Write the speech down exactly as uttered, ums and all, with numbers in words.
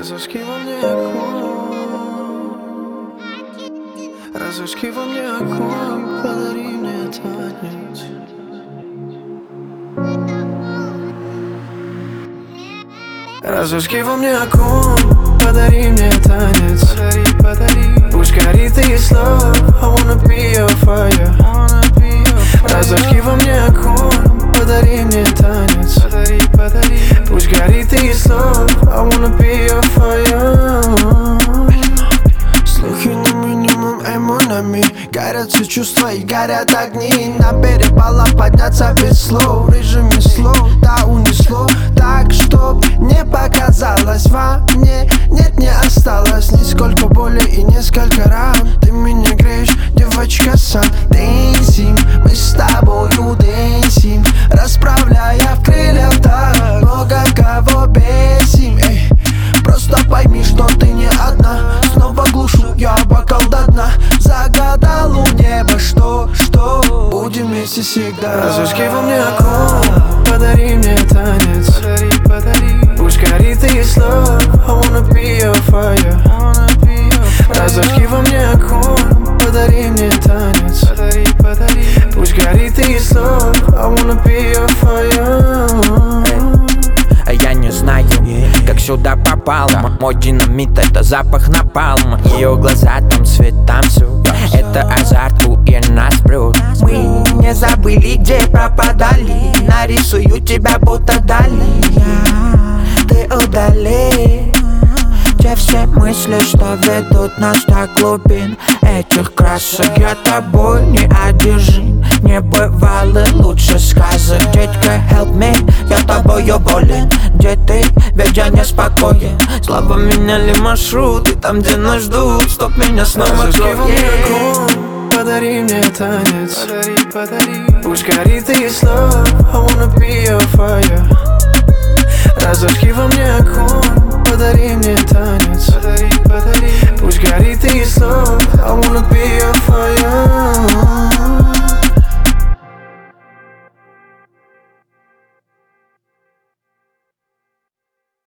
Разожги во мне огонь, разожги во мне огонь, подари мне танец. Разожги во мне огонь, подари мне танец. Подари, подари. Пусть горит и слов, I wanna be your fire. Разожги во мне огонь, подари мне танец. Подари, подари. Пусть горит и слов, I wanna be your fire. Слухи на минимум, эмонами. Горят все чувства и горят огни. На берег бала подняться без слов. Режиме слов, да унесло. Так, чтоб не показалось во мне. Нет, не осталось нисколько боли и несколько ран. Ты меня греешь, девочка, сам дэнсим. Мы с тобою дэнсим, расправляя в крыльях так. Много кого бесим, эй. Просто пойми, что ты не одна. Снова глушу я бокал до дна. Загадал у неба, что, что будем вместе всегда. Разожги во мне огонь, подари мне танец. Подари, подари. Пусть горит и слов, I wanna be your fire. Разожги во мне огонь, подари мне танец. Подари, подари. Пусть горит и слов, I wanna be your fire. А я не знаю, как сюда попал. Мой динамит — это запах напалма. Ее глаза там свет танцуют. Это азарт, и нас прет. Мы не забыли, где пропадали. Нарисую тебя будто дали. Ты удали те все мысли, что ведут нас до глубин этих красок. Я тобой не одержим, не бывало лучше сказок. Детка, help me, я тобою болен. Где ты, ведь я неспокоен. Слабо меняли маршруты, там, где нас ждут. Стоп, меня снова Разожги во мне кроет. огонь, подари мне танец. Подари, подари. Пусть горит и слов, I wanna be your fire.